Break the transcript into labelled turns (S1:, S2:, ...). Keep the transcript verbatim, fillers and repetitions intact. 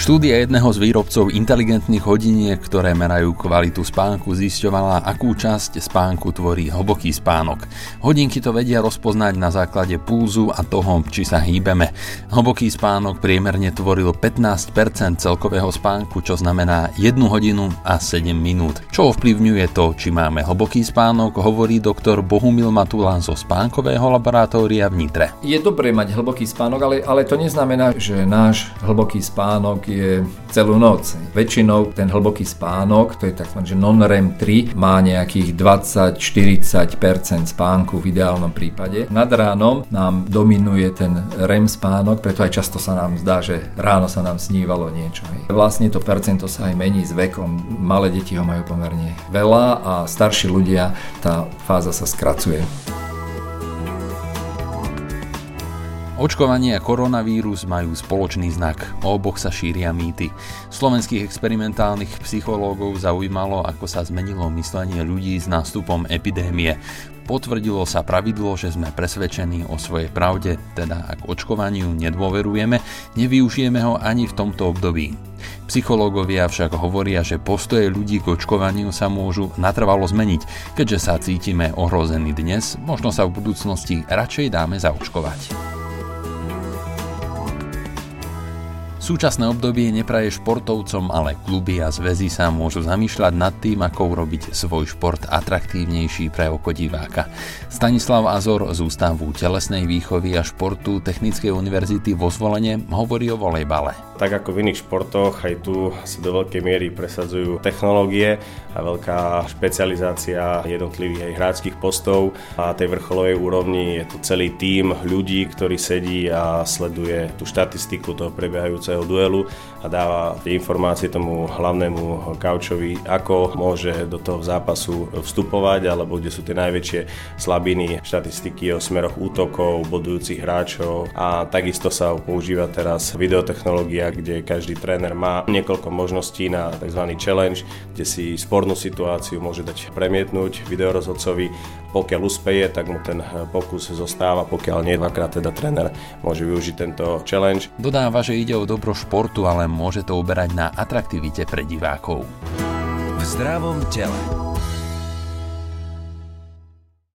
S1: Štúdia jedného z výrobcov inteligentných hodiniek, ktoré merajú kvalitu spánku, zisťovala, akú časť spánku tvorí hlboký spánok. Hodinky to vedia rozpoznať na základe pulzu a toho, či sa hýbeme. Hlboký spánok priemerne tvoril pätnásť percent celkového spánku, čo znamená jednu hodinu a sedem minút. Čo ovplyvňuje to, či máme hlboký spánok, hovorí doktor Bohumil Matula zo spánkového laboratória v Nitre.
S2: Je dobré mať hlboký spánok, ale, ale to neznamená, že náš hlboký spánok je celú noc. Väčšinou ten hlboký spánok, to je tzv. non-REM tri, má nejakých dvadsať až štyridsať percent spánku v ideálnom prípade. Nad ránom nám dominuje ten REM spánok, preto aj často sa nám zdá, že ráno sa nám snívalo niečo. Vlastne to percento sa aj mení s vekom. Malé deti ho majú pomerne veľa a starší ľudia, tá fáza sa skracuje.
S1: Očkovanie a koronavírus majú spoločný znak. O oboch sa šíria mýty. Slovenských experimentálnych psychológov zaujímalo, ako sa zmenilo myslenie ľudí s nástupom epidémie. Potvrdilo sa pravidlo, že sme presvedčení o svojej pravde, teda ak očkovaniu nedôverujeme, nevyužijeme ho ani v tomto období. Psychológovia však hovoria, že postoje ľudí k očkovaniu sa môžu natrvalo zmeniť. Keďže sa cítime ohrození dnes, možno sa v budúcnosti radšej dáme zaočkovať. Súčasné obdobie nepraje športovcom, ale kluby a zväzy sa môžu zamýšľať nad tým, ako urobiť svoj šport atraktívnejší pre oko diváka. Stanislav Azor z Ústavu telesnej výchovy a športu Technickej univerzity vo Zvolene hovorí o volejbale.
S3: Tak ako v iných športoch, aj tu sa do veľkej miery presadzujú technológie a veľká špecializácia jednotlivých aj hráčskych postov. A na tej vrcholovej úrovni je to celý tím ľudí, ktorý sedí a sleduje tú štatistiku toho prebiehajúceho duelu a dáva informácie tomu hlavnému kaučovi, ako môže do toho zápasu vstupovať, alebo kde sú tie najväčšie slabiny, štatistiky o smeroch útokov, bodujúcich hráčov a takisto sa používa teraz videotechnológia, kde každý tréner má niekoľko možností na tzv. Challenge, kde si spornú situáciu môže dať premietnúť videorozhodcovi. Pokiaľ uspeje, tak mu ten pokus zostáva, pokiaľ nie, dvakrát teda tréner môže využiť tento challenge.
S1: Dodáva, že ide o dobro športu, ale môže to uberať na atraktivite pre divákov.
S4: V zdravom tele.